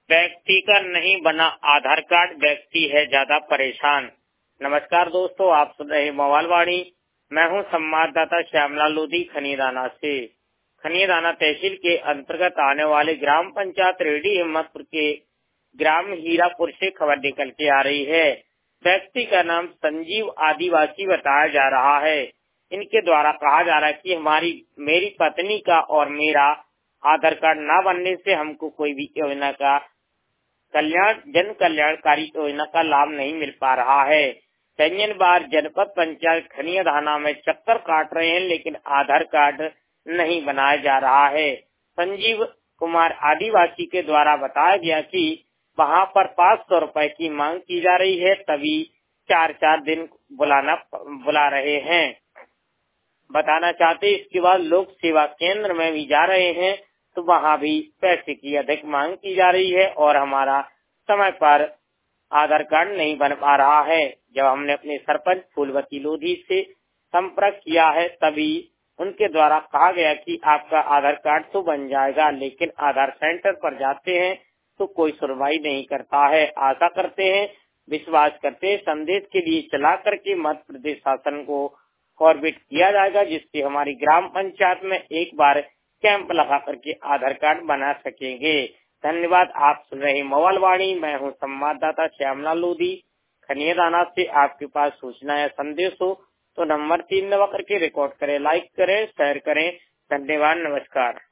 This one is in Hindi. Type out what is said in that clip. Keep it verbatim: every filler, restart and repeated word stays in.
व्यक्ति का नहीं बना आधार कार्ड, व्यक्ति है ज्यादा परेशान। नमस्कार दोस्तों, आप सुन रहे मोबाइलवाणी। मैं हूं संवाददाता श्यामलाल लोधी खनियादाना से। खनियादाना तहसील के अंतर्गत आने वाले ग्राम पंचायत रेडी हिम्मतपुर के ग्राम हीरापुर से खबर निकल के आ रही है। व्यक्ति का नाम संजीव आदिवासी बताया जा रहा है। इनके द्वारा कहा जा रहा है कि हमारी मेरी पत्नी का और मेरा आधार कार्ड न बनने से हमको कोई भी योजना का कल्याण जन कल्याणकारी योजना का लाभ नहीं मिल पा रहा है। कई बार जनपद पंचायत खनियादाना में चक्कर काट रहे हैं, लेकिन आधार कार्ड नहीं बनाया जा रहा है। संजीव कुमार आदिवासी के द्वारा बताया गया कि वहां पर पाँच सौ रुपए की मांग की जा रही है, तभी चार चार दिन बुलाना बुला रहे हैं। बताना चाहते इसके बाद लोक सेवा केंद्र में भी जा रहे हैं, तो वहाँ भी पैसे की अधिक मांग की जा रही है और हमारा समय पर आधार कार्ड नहीं बन पा रहा है। जब हमने अपने सरपंच फूलवती लोधी से संपर्क किया है, तभी उनके द्वारा कहा गया कि आपका आधार कार्ड तो बन जाएगा, लेकिन आधार सेंटर पर जाते हैं तो कोई सुनवाई नहीं करता है। आशा करते हैं, विश्वास करते हैं, संदेश के लिए चला करके मध्य प्रदेश शासन को फॉरवर्ड किया जाएगा, जिससे हमारी ग्राम पंचायत में एक बार कैंप लगा करके आधार कार्ड बना सकेंगे। धन्यवाद। आप सुन रहे मोबाइलवाणी। मैं हूं संवाददाता श्यामलाल लोधी खनियादाना से। आपके पास सूचना या संदेश हो तो नंबर तीन दबा करके रिकॉर्ड करें, लाइक करें, शेयर करें। धन्यवाद, नमस्कार।